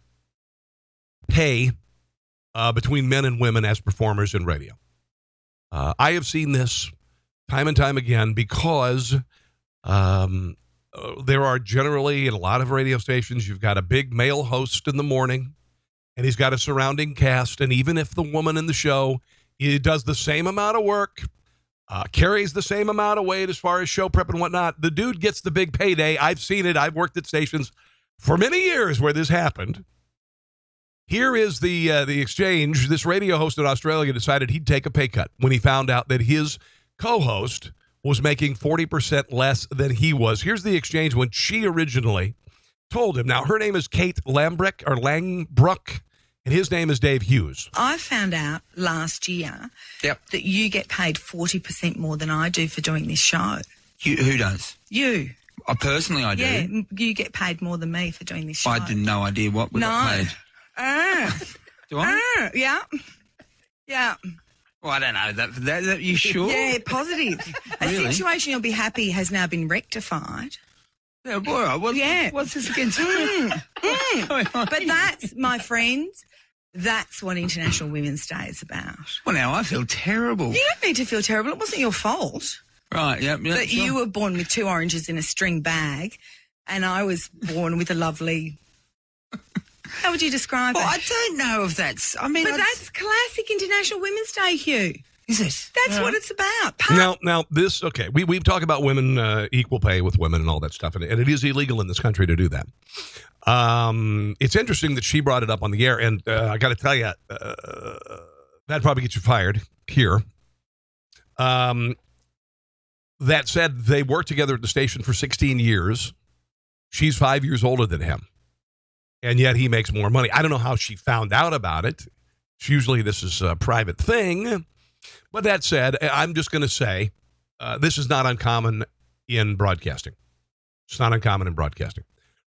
pay uh, between men and women as performers in radio. Uh, I have seen this time and time again because um, uh, there are generally in a lot of radio stations, you've got a big male host in the morning, and he's got a surrounding cast. And even if the woman in the show he does the same amount of work, uh, carries the same amount of weight as far as show prep and whatnot, the dude gets the big payday. I've seen it. I've worked at stations for many years where this happened. Here is the uh, the exchange. This radio host in Australia decided he'd take a pay cut when he found out that his co-host was making forty percent less than he was. Here's the exchange when she originally told him. Now, her name is Kate Lambrecht or Langbrook, and his name is Dave Hughes. I found out last year yep. that you get paid forty percent more than I do for doing this show. You, who does? You. Oh, personally, I do. Yeah, you get paid more than me for doing this show. I had no idea what we no. got paid. Uh, do I? Uh, yeah. Yeah. Well, I don't know. That, that, that you sure? Yeah, positive. A Really? situation you'll be happy has now been rectified. Yeah, boy, what, Yeah. what's this against? Mm, mm. going on But here? that's, my friends, that's what International Women's Day is about. Well, now I feel terrible. You don't need to feel terrible. It wasn't your fault. Right, yeah, yeah. But sure. you were born with two oranges in a string bag, and I was born with a lovely... How would you describe Well, it? I don't know if that's... I mean, But I'd- that's classic International Women's Day, Hugh. Is it? That's Yeah. what it's about. Now, now this, okay, we, we've talked about women, uh, equal pay with women and all that stuff, and, and it is illegal in this country to do that. Um, it's interesting that she brought it up on the air, and uh, I got to tell you, uh, that'd probably get you fired here. Um, that said, they worked together at the station for sixteen years. She's five years older than him, and yet he makes more money. I don't know how she found out about it. Usually this is a private thing. But that said, I'm just going to say uh, this is not uncommon in broadcasting. It's not uncommon in broadcasting.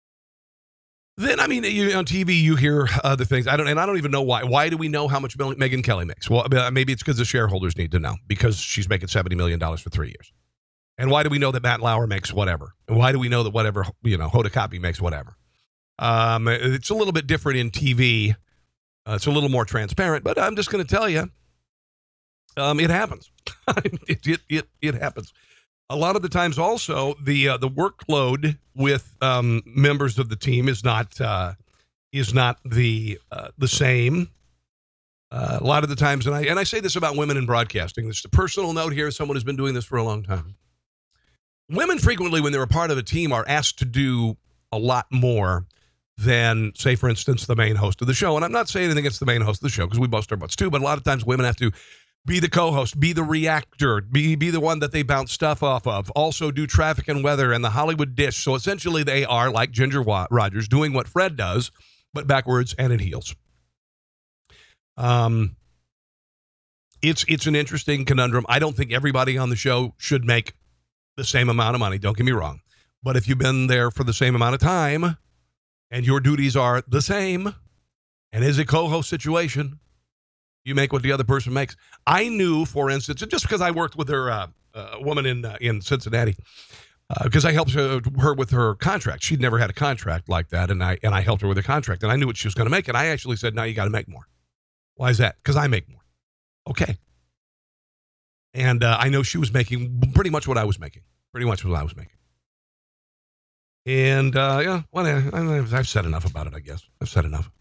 Then, I mean, you, on T V, you hear other things. I don't, and I don't even know why. Why do we know how much Megyn Kelly makes? Well, maybe it's because the shareholders need to know, because she's making seventy million dollars for three years. And why do we know that Matt Lauer makes whatever? And why do we know that whatever, you know, Hoda Kotb makes whatever? Um, it's a little bit different in T V. Uh, it's a little more transparent, but I'm just going to tell you, um, it happens. it, it, it, it happens. A lot of the times also, the uh, the workload with um, members of the team is not uh, is not the uh, the same. Uh, a lot of the times, and I and I say this about women in broadcasting. This is a personal note here. Someone who's been doing this for a long time. Women frequently, when they're a part of a team, are asked to do a lot more than, say, for instance, the main host of the show. And I'm not saying anything against the main host of the show, because we bust our butts too. But a lot of times, women have to be the co-host, be the reactor, be be the one that they bounce stuff off of. Also do traffic and weather and the Hollywood dish. So essentially they are, like Ginger Rogers, doing what Fred does, but backwards and in heels. Um, it's it's an interesting conundrum. I don't think everybody on the show should make the same amount of money. Don't get me wrong. But if you've been there for the same amount of time and your duties are the same, and is a co-host situation, You make what the other person makes. I knew, for instance, just because I worked with her, uh, a woman in uh, in Cincinnati, because uh, I helped her, her with her contract. She'd never had a contract like that, and I and I helped her with her contract, and I knew what she was going to make, and I actually said, "No, you got to make more." Why is that? Because I make more. Okay. And uh, I know she was making pretty much what I was making. Pretty much what I was making. And uh, yeah, well, I, I've said enough about it. I guess I've said enough.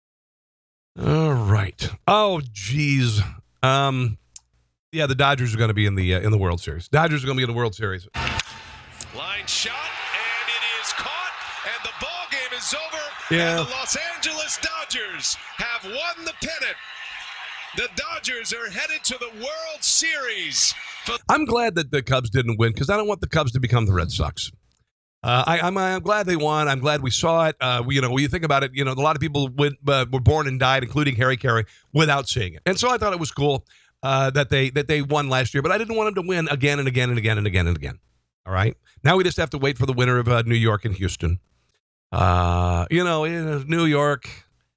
All right. Oh, geez. Um, yeah, the Dodgers are going to be in the uh, in the World Series. Dodgers are going to be in the World Series. Line shot, and it is caught, and the ball game is over. Yeah. And the Los Angeles Dodgers have won the pennant. The Dodgers are headed to the World Series. I'm glad that the Cubs didn't win because I don't want the Cubs to become the Red Sox. Uh, I, I'm, I'm glad they won. I'm glad we saw it. Uh, we, you know, when you think about it, you know, a lot of people went, uh, were born and died, including Harry Carey, without seeing it. And so I thought it was cool uh, that they that they won last year. But I didn't want them to win again and again and again and again and again. All right. Now we just have to wait for the winner of uh, New York and Houston. Uh, you know, New York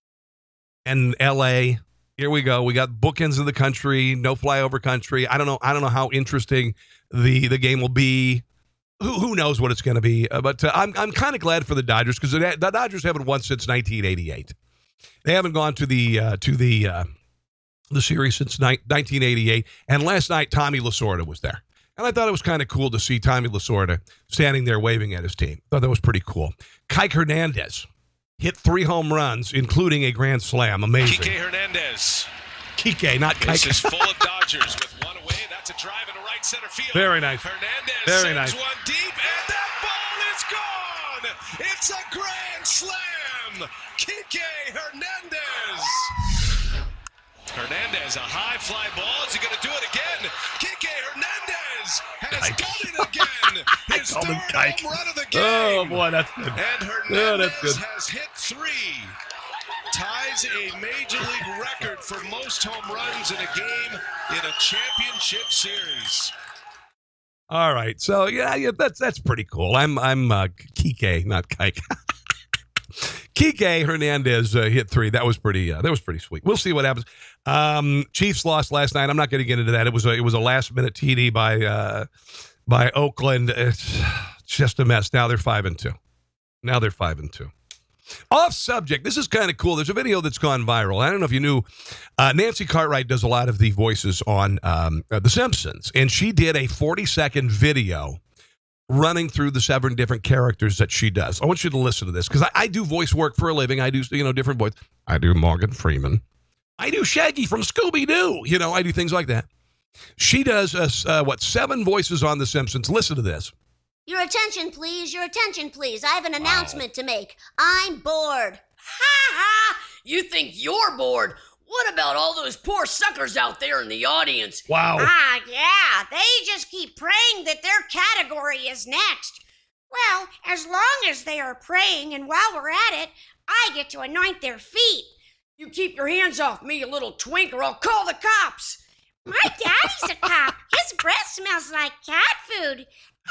and L A. Here we go. We got bookends of the country, no flyover country. I don't know. I don't know how interesting the the game will be. Who who knows what it's going to be? Uh, but uh, I'm I'm kind of glad for the Dodgers because the, the Dodgers haven't won since nineteen eighty-eight. They haven't gone to the uh, to the uh, the series since ni- nineteen eighty-eight. And last night Tommy Lasorda was there, and I thought it was kind of cool to see Tommy Lasorda standing there waving at his team. Thought that was pretty cool. Kike Hernandez hit three home runs, including a grand slam. Amazing. Kike Hernandez. Kike, not Kike. This is full of Dodgers with one away. That's a drive into right center field. Very nice. Hernandez Very sends nice. one deep, and that ball is gone. It's a grand slam. Kike Hernandez. Hernandez, a high fly ball. Is he going to do it again? Kike Hernandez has Kike. done it again. His called him third Kike. home run of the game. Oh, boy, that's good. And Hernandez Yeah, that's good. has hit three. Ties a major league record for most home runs in a game in a championship series. All right. So, yeah, yeah that's that's pretty cool. I'm I'm uh, Kike, not Kike. Kike Hernandez uh, hit three. That was pretty uh, that was pretty sweet. We'll see what happens. Um, Chiefs lost last night. I'm not going to get into that. It was a, it was a last-minute T D by uh, by Oakland. It's just a mess. Now they're five and two. Now they're five and two. Off subject, this is kind of cool. There's a video that's gone viral. I don't know if you knew, uh, Nancy Cartwright does a lot of the voices on um, uh, The Simpsons, and she did a forty-second video running through the seven different characters that she does. I want you to listen to this, because I, I do voice work for a living. I do, you know, different voices. I do Morgan Freeman. I do Shaggy from Scooby-Doo. You know, I do things like that. She does, uh, uh, what, seven voices on The Simpsons. Listen to this. Your attention, please. Your attention, please. I have an announcement to make. I'm bored. Ha ha! You think you're bored? What about all those poor suckers out there in the audience? Wow. Ah, yeah. They just keep praying that their category is next. Well, as long as they are praying, and while we're at it, I get to anoint their feet. You keep your hands off me, you little twink, or I'll call the cops. My daddy's a cop. His breath smells like cat food.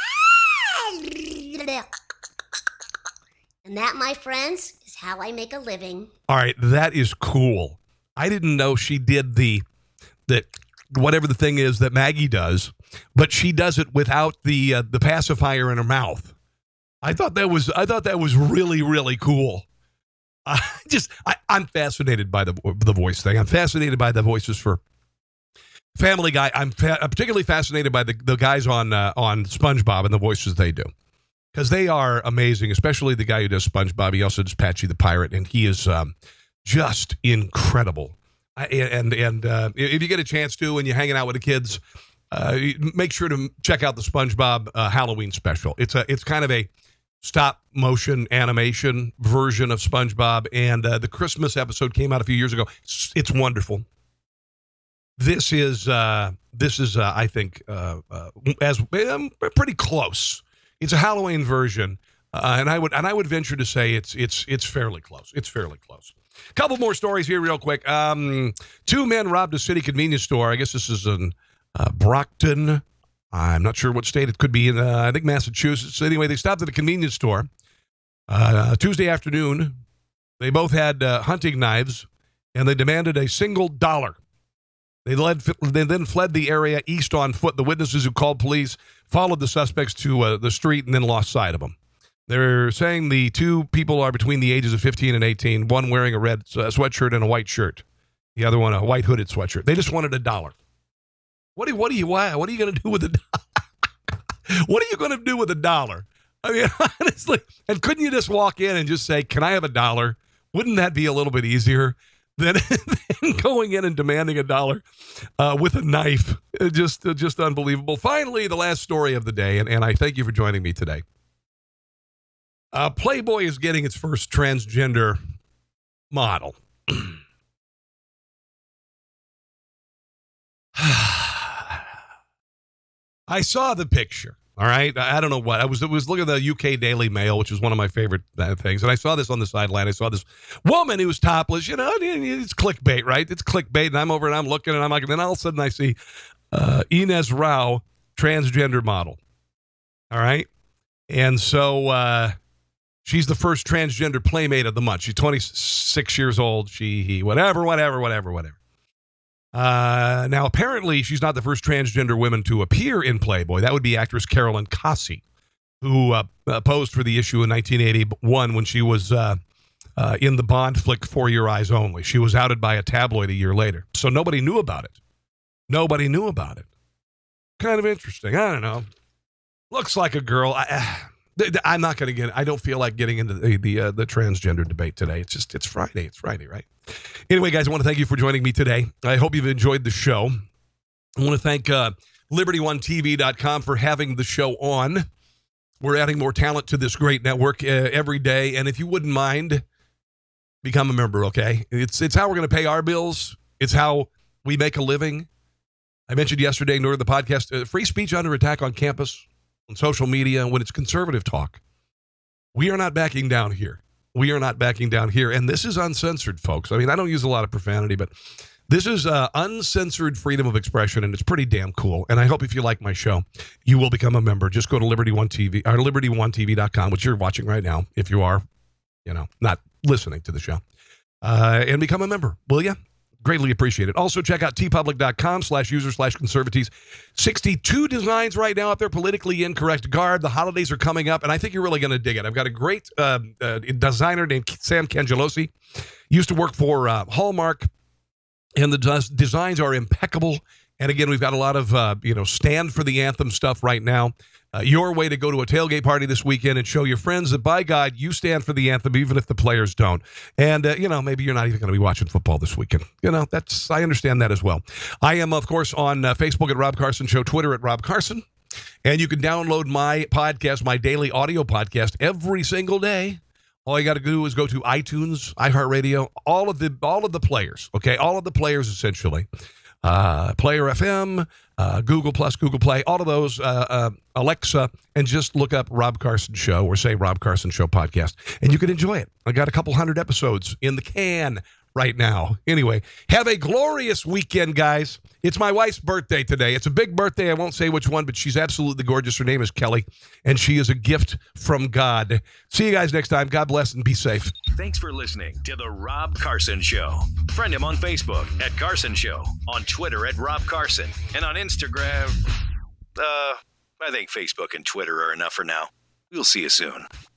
And that, my friends, is how I make a living. All right, that is cool. I didn't know she did the the whatever the thing is that Maggie does, but she does it without the uh, the pacifier in her mouth. I thought that was I thought that was really really cool. I just I, I'm fascinated by the the voice thing. I'm fascinated by the voices for Family Guy. I'm, fa- I'm particularly fascinated by the, the guys on uh, on SpongeBob and the voices they do, because they are amazing, especially the guy who does SpongeBob. He also does Patchy the Pirate, and he is um, just incredible. I, and and uh, if you get a chance to, and you're hanging out with the kids, uh, make sure to check out the SpongeBob uh, Halloween special. It's a it's kind of a stop motion animation version of SpongeBob, and uh, the Christmas episode came out a few years ago. It's, it's wonderful. This is, uh, this is, uh, I think, uh, uh, as um, pretty close. It's a Halloween version, uh, and I would, and I would venture to say it's, it's, it's fairly close. It's fairly close. A couple more stories here, real quick. Um, two men robbed a city convenience store. I guess this is in uh, Brockton. I'm not sure what state it could be in. Uh, I think Massachusetts. Anyway, they stopped at a convenience store uh, Tuesday afternoon. They both had uh, hunting knives, and they demanded a single dollar. They, led, they then fled the area east on foot. The witnesses who called police followed the suspects to uh, the street and then lost sight of them. They're saying the two people are between the ages of fifteen and eighteen, one wearing a red uh, sweatshirt and a white shirt, the other one a white hooded sweatshirt. They just wanted a dollar. What do you, what do you, why, what are you going to do with a dollar? What are you going to do with a dollar? I mean, honestly, and couldn't you just walk in and just say, can I have a dollar? Wouldn't that be a little bit easier than, than going in and demanding a dollar uh, with a knife? Just uh, just unbelievable. Finally, the last story of the day, and, and I thank you for joining me today. Uh, Playboy is getting its first transgender model. I saw the picture. All right. I don't know what I was. I was looking at the U K Daily Mail, which is one of my favorite uh, things. And I saw this on the sideline. I saw this woman who was topless. You know, it's clickbait, right? It's clickbait. And I'm over and I'm looking and I'm like, and then all of a sudden I see uh, Ines Rao, transgender model. All right. And so uh, she's the first transgender playmate of the month. She's twenty-six years old. She, he, whatever, whatever, whatever, whatever. Uh, now, apparently, she's not the first transgender woman to appear in Playboy. That would be actress Carolyn Cassie, who uh, uh, posed for the issue in nineteen eighty-one when she was uh, uh, in the Bond flick For Your Eyes Only. She was outed by a tabloid a year later. So nobody knew about it. Nobody knew about it. Kind of interesting. I don't know. Looks like a girl. I, uh, I'm not going to get, I don't feel like getting into the the, uh, the transgender debate today. It's just, it's Friday. It's Friday, right? Anyway, guys, I want to thank you for joining me today. I hope you've enjoyed the show. I want to thank uh, Liberty One T V dot com for having the show on. We're adding more talent to this great network uh, every day. And if you wouldn't mind, become a member, okay? It's, it's how we're going to pay our bills. It's how we make a living. I mentioned yesterday during the podcast, uh, free speech under attack on campus, on social media, when it's conservative talk. We are not backing down here. We are not backing down here. And this is uncensored, folks. I mean, I don't use a lot of profanity, but this is uh, uncensored freedom of expression, and it's pretty damn cool. And I hope if you like my show, you will become a member. Just go to Liberty One T V or Liberty One T V dot com, which you're watching right now, if you are, you know, not listening to the show, uh, and become a member, will you? Greatly appreciate it. Also, check out tpublic.com slash user slash conservaties. sixty-two designs right now up there, politically incorrect garb. The holidays are coming up, and I think you're really going to dig it. I've got a great uh, uh, designer named Sam Cangelosi. Used to work for uh, Hallmark, and the des- designs are impeccable. And again, we've got a lot of, uh, you know, stand for the anthem stuff right now. Uh, your way to go to a tailgate party this weekend and show your friends that, by God, you stand for the anthem, even if the players don't. And, uh, you know, maybe you're not even going to be watching football this weekend. You know, that's, I understand that as well. I am, of course, on uh, Facebook at Rob Carson Show, Twitter at Rob Carson. And you can download my podcast, my daily audio podcast, every single day. All you got to do is go to iTunes, iHeartRadio, all of the all of the players, okay? All of the players, essentially. Uh, Player F M, uh, Google Plus, Google Play, all of those, uh, uh, Alexa, and just look up Rob Carson Show or say Rob Carson Show Podcast, and you can enjoy it. I got a couple hundred episodes in the can right now. Anyway, have a glorious weekend, guys. It's my wife's birthday today. It's a big birthday. I won't say which one, but she's absolutely gorgeous. Her name is Kelly, and she is a gift from God. See you guys next time. God bless and be safe. Thanks for listening to The Rob Carson Show. Friend him on Facebook at Carson Show, on Twitter at Rob Carson, and on Instagram, uh, I think Facebook and Twitter are enough for now. We'll see you soon.